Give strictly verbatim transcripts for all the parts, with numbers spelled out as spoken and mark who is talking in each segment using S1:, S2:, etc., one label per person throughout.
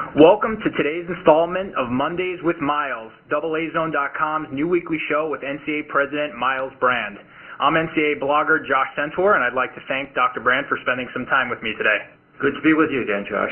S1: Welcome to today's installment of Mondays with Miles, double A zone dot com's new weekly show with N C A A President Miles Brand. I'm N C A A blogger Josh Centaur, and I'd like to thank Doctor Brand for spending some time with me today.
S2: Good to be with you again, Josh.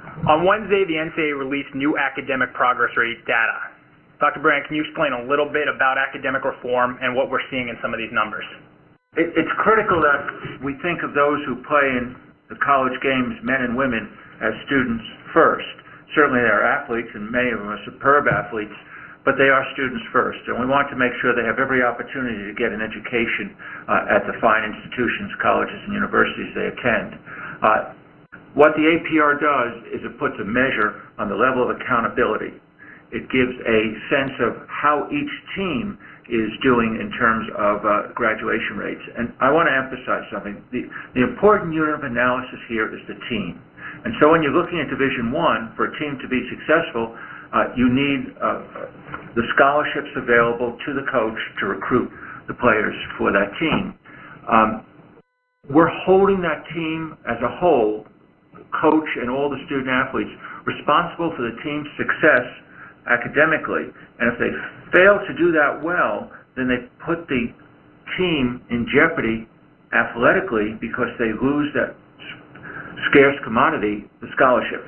S1: On Wednesday, the N C A A released new academic progress rate data. Doctor Brand, can you explain a little bit about academic reform and what we're seeing in some of these numbers?
S2: It, it's critical that we think of those who play in the college games, men and women, as students first. Certainly they are athletes, and many of them are superb athletes, but they are students first, and we want to make sure they have every opportunity to get an education uh, at the fine institutions, colleges, and universities they attend. Uh, what the A P R does is it puts a measure on the level of accountability. It gives a sense of how each team is doing in terms of uh, graduation rates. And I want to emphasize something. The, the important unit of analysis here is the team. And so when you're looking at Division One, for a team to be successful, uh, you need uh, the scholarships available to the coach to recruit the players for that team. Um, we're holding that team as a whole, coach and all the student athletes, responsible for the team's success academically. And if they fail to do that well, then they put the team in jeopardy athletically because they lose that scarce commodity, the scholarship.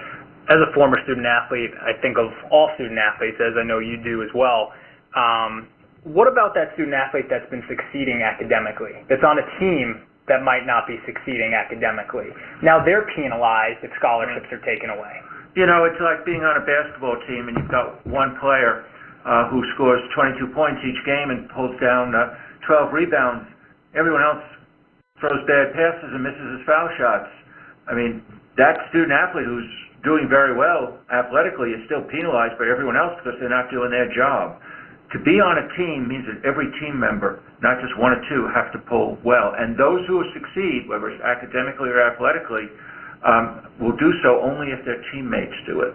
S1: As a former student athlete, I think of all student athletes, as I know you do as well. Um, what about that student athlete that's been succeeding academically, that's on a team that might not be succeeding academically? Now they're penalized if scholarships are taken away.
S2: You know, it's like being on a basketball team and you've got one player uh, who scores twenty-two points each game and pulls down uh, twelve rebounds. Everyone else throws bad passes and misses his foul shots. I mean, that student athlete who's doing very well athletically is still penalized by everyone else because they're not doing their job. To be on a team means that every team member, not just one or two, have to pull well. And those who succeed, whether it's academically or athletically, um, will do so only if their teammates do it.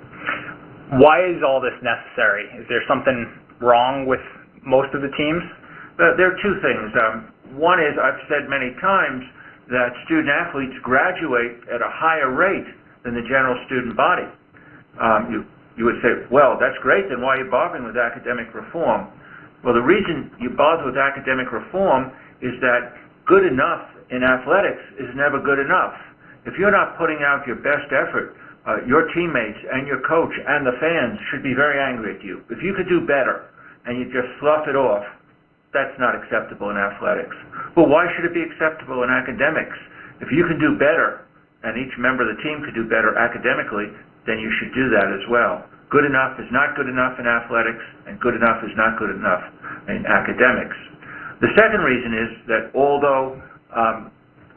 S1: Why is all this necessary? Is there something wrong with most of the teams?
S2: Uh, there are two things. Um, one is, I've said many times, that student athletes graduate at a higher rate than the general student body. Um, you, you would say, well, that's great, then why are you bothering with academic reform? Well, the reason you bother with academic reform is that good enough in athletics is never good enough. If you're not putting out your best effort, uh, your teammates and your coach and the fans should be very angry at you. If you could do better and you just slough it off, that's not acceptable in athletics. Well, why should it be acceptable in academics? If you can do better, and each member of the team could do better academically, then you should do that as well. Good enough is not good enough in athletics, and good enough is not good enough in academics. The second reason is that although um,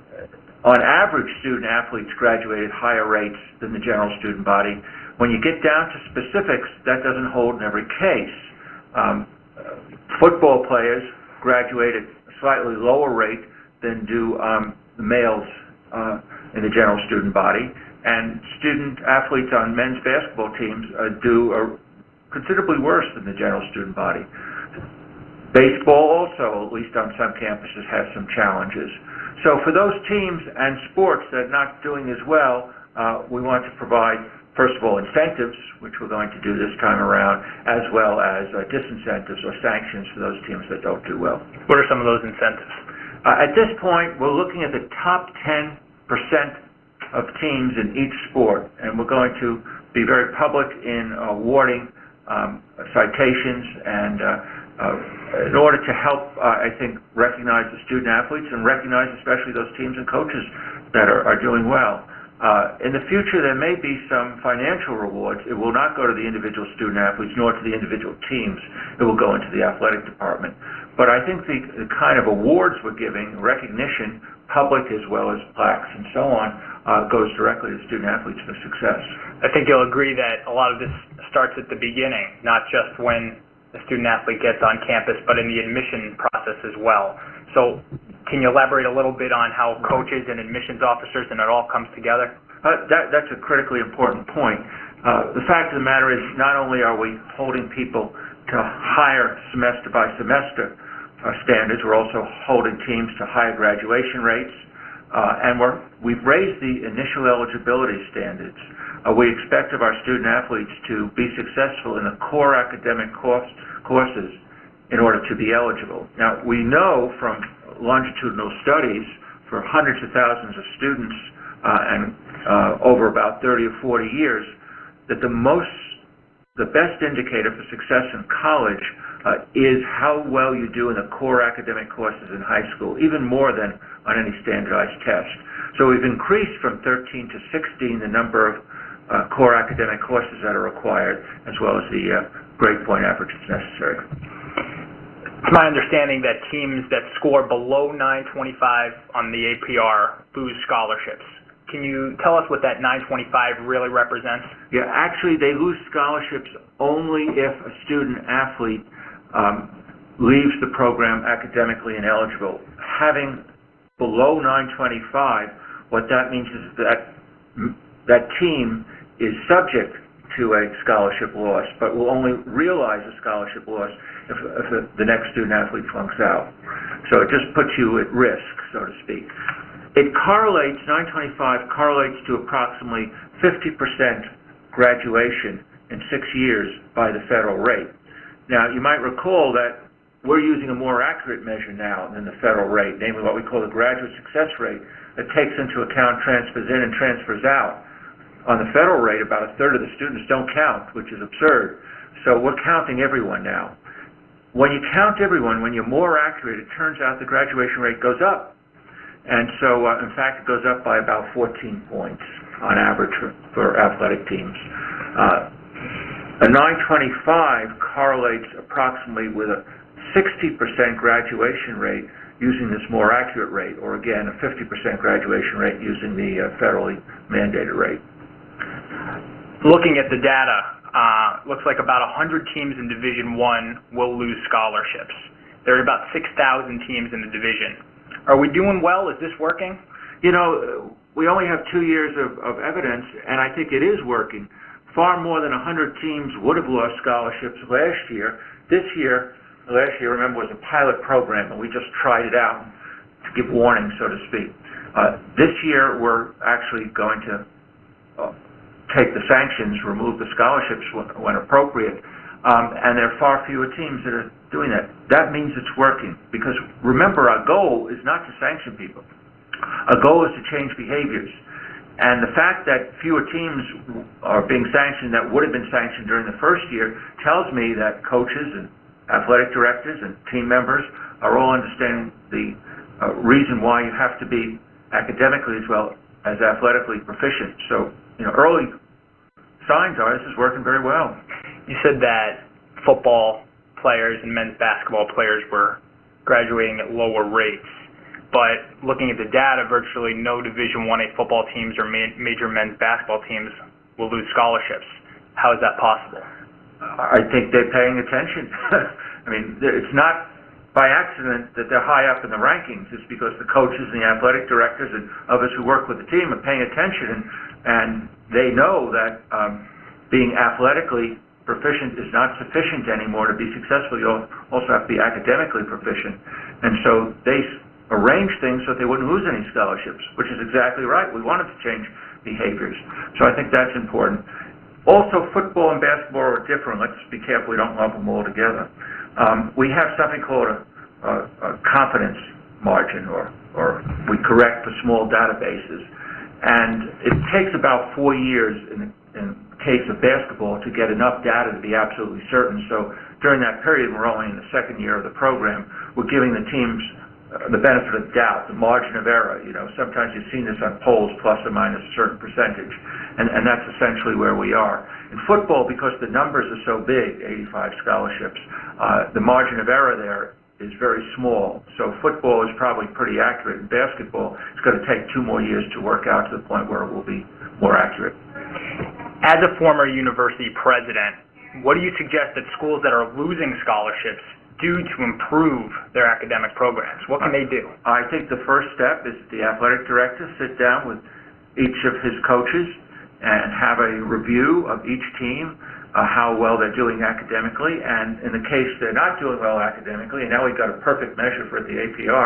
S2: on average student athletes graduate at higher rates than the general student body, when you get down to specifics, that doesn't hold in every case. Um, Football players graduate at a slightly lower rate than do um, the males uh, in the general student body, and student athletes on men's basketball teams uh, do uh, considerably worse than the general student body. Baseball also, at least on some campuses, has some challenges. So for those teams and sports that are not doing as well, uh, we want to provide, first of all, incentives, which we're going to do this time around, as well as uh, disincentives or sanctions for those teams that don't do well.
S1: What are some of those incentives?
S2: Uh, at this point, we're looking at the top ten percent of teams in each sport, and we're going to be very public in awarding um, citations and uh, uh, in order to help, uh, I think, recognize the student athletes and recognize especially those teams and coaches that are, are doing well. Uh, in the future, there may be some financial rewards. It will not go to the individual student athletes nor to the individual teams. It will go into the athletic department. But I think the, the kind of awards we're giving, recognition, public as well as plaques and so on, uh, goes directly to student athletes for success.
S1: I think you'll agree that a lot of this starts at the beginning, not just when the student athlete gets on campus, but in the admission process as well. So can you elaborate a little bit on how coaches and admissions officers and it all comes together?
S2: Uh, that, that's a critically important point. Uh, the fact of the matter is not only are we holding people to higher semester by semester uh, standards, we're also holding teams to higher graduation rates. Uh, and we're, we've raised the initial eligibility standards. Uh, we expect of our student athletes to be successful in the core academic course, courses in order to be eligible. Now, we know from longitudinal studies for hundreds of thousands of students uh, and uh, over about thirty or forty years that the most, the best indicator for success in college uh, is how well you do in the core academic courses in high school, even more than on any standardized test. So we've increased from thirteen to sixteen the number of uh, core academic courses that are required, as well as the uh, grade point averages necessary.
S1: It's my understanding that teams that score below nine twenty-five on the A P R lose scholarships. Can you tell us what that nine twenty-five really represents?
S2: Yeah, actually they lose scholarships only if a student athlete um, leaves the program academically ineligible. Having below nine twenty-five, what that means is that that team is subject to a scholarship loss, but will only realize a scholarship loss if, if the next student athlete flunks out. So it just puts you at risk, so to speak. It correlates, nine twenty-five correlates to approximately fifty percent graduation in six years by the federal rate. Now, you might recall that we're using a more accurate measure now than the federal rate, namely what we call the graduate success rate, that takes into account transfers in and transfers out. On the federal rate, about a third of the students don't count, which is absurd. So we're counting everyone now. When you count everyone, when you're more accurate, it turns out the graduation rate goes up. And so, uh, in fact, it goes up by about fourteen points on average for, for athletic teams. Uh, a nine twenty-five correlates approximately with a sixty percent graduation rate using this more accurate rate, or again, a fifty percent graduation rate using the uh, federally mandated rate.
S1: Looking at the data, uh, looks like about one hundred teams in Division One will lose scholarships. There are about six thousand teams in the division. Are we doing well? Is this working?
S2: You know, we only have two years of, of evidence, and I think it is working. Far more than one hundred teams would have lost scholarships last year. This year, last year, remember, was a pilot program, and we just tried it out to give warning, so to speak. Uh, this year, we're actually going to uh, take the sanctions, remove the scholarships when, when appropriate, um, and there are far fewer teams that are doing that. That means it's working, because remember, our goal is not to sanction people. Our goal is to change behaviors. And the fact that fewer teams are being sanctioned that would have been sanctioned during the first year tells me that coaches and athletic directors and team members are all understanding the uh, reason why you have to be academically as well as athletically proficient. So, you know, early signs are this is working very well.
S1: You said that football players and men's basketball players were graduating at lower rates, but looking at the data, virtually no Division One A football teams or ma major men's basketball teams will lose scholarships. How is that possible?
S2: I think they're paying attention. I mean, it's not by accident that they're high up in the rankings. It's because the coaches and the athletic directors and others who work with the team are paying attention, and, and they know that um, being athletically proficient is not sufficient anymore to be successful. You also have to be academically proficient. And so they arrange things so that they wouldn't lose any scholarships, which is exactly right. We wanted to change behaviors. So I think that's important. Also, football and basketball are different. Let's be careful we don't lump them all together. Um, we have something called a, a, a confidence margin, or, or we correct for small databases. And it takes about four years in the, in the case of basketball to get enough data to be absolutely certain. So during that period, we're only in the second year of the program, we're giving the teams uh, the benefit of doubt, the margin of error. You know, sometimes you've seen this on polls, plus or minus a certain percentage, and, and that's essentially where we are. In football, because the numbers are so big, eighty-five scholarships, uh, the margin of error there is very small. So football is probably pretty accurate. In basketball, it's going to take two more years to work out to the point where it will be more accurate.
S1: As a former university president, what do you suggest that schools that are losing scholarships do to improve their academic programs? What can they do?
S2: I think the first step is the athletic director sit down with each of his coaches and have a review of each team, uh, how well they're doing academically, and in the case they're not doing well academically, and now we've got a perfect measure for it, the A P R,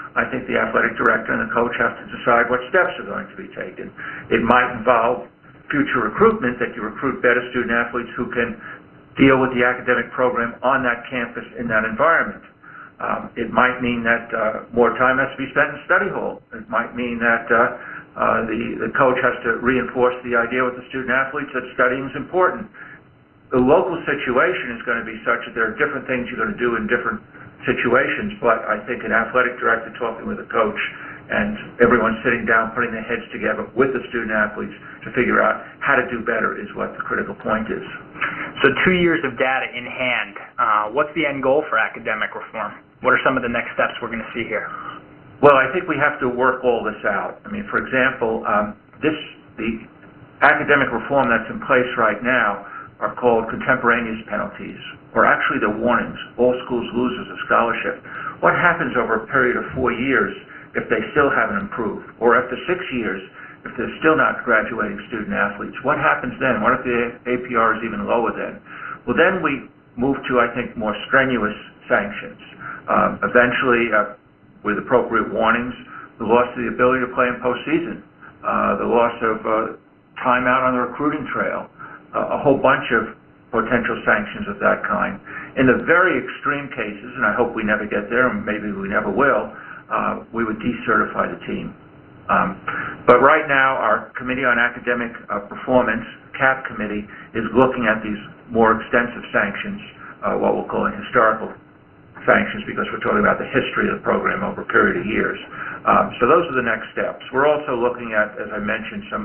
S2: I think the athletic director and the coach have to decide what steps are going to be taken. It might involve future recruitment, that you recruit better student athletes who can deal with the academic program on that campus in that environment. Um, it might mean that uh, more time has to be spent in study hall. It might mean that uh, uh, the, the coach has to reinforce the idea with the student athletes that studying is important. The local situation is going to be such that there are different things you're going to do in different situations, but I think an athletic director talking with a coach and everyone sitting down, putting their heads together with the student athletes to figure out how to do better is what the critical point is.
S1: So two years of data in hand, uh, what's the end goal for academic reform? What are some of the next steps we're going to see here?
S2: Well, I think we have to work all this out. I mean, for example, um, this the academic reform that's in place right now are called contemporaneous penalties, or actually the warnings. All schools lose a scholarship. What happens over a period of four years if they still haven't improved? Or after six years, if they're still not graduating student athletes? What happens then? What if the A P R is even lower then? Well, then we move to, I think, more strenuous sanctions. Um, eventually, uh, with appropriate warnings, the loss of the ability to play in postseason, uh, the loss of uh, time out on the recruiting trail, uh, a whole bunch of potential sanctions of that kind. In the very extreme cases, and I hope we never get there, and maybe we never will, uh, we would decertify the team. Um, but right now, our Committee on Academic uh, Performance, C A P committee, is looking at these more extensive sanctions, uh, what we'll call historical sanctions, because we're talking about the history of the program over a period of years. Um, so those are the next steps. We're also looking at, as I mentioned, some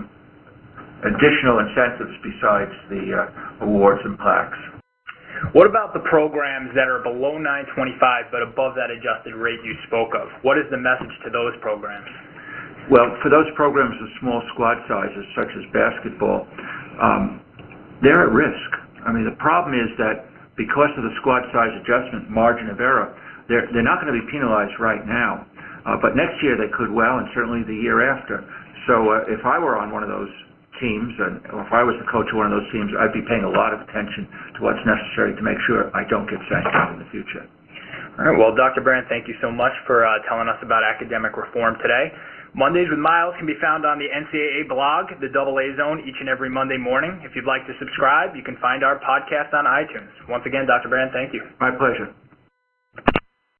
S2: additional incentives besides the uh, awards and plaques.
S1: What about the programs that are below nine twenty-five but above that adjusted rate you spoke of? What is the message to those programs?
S2: Well, for those programs with small squad sizes, such as basketball, um, they're at risk. I mean, the problem is that because of the squad size adjustment margin of error, they're, they're not going to be penalized right now. Uh, but next year they could well, and certainly the year after. So uh, if I were on one of those teams, and or if I was the coach of one of those teams, I'd be paying a lot of attention to what's necessary to make sure I don't get sanctioned in the future.
S1: All right. Well, Doctor Brand, thank you so much for uh, telling us about academic reform today. Mondays with Miles can be found on the N C double A blog, the Double A Zone, each and every Monday morning. If you'd like to subscribe, you can find our podcast on iTunes. Once again, Doctor Brand, thank you.
S2: My pleasure.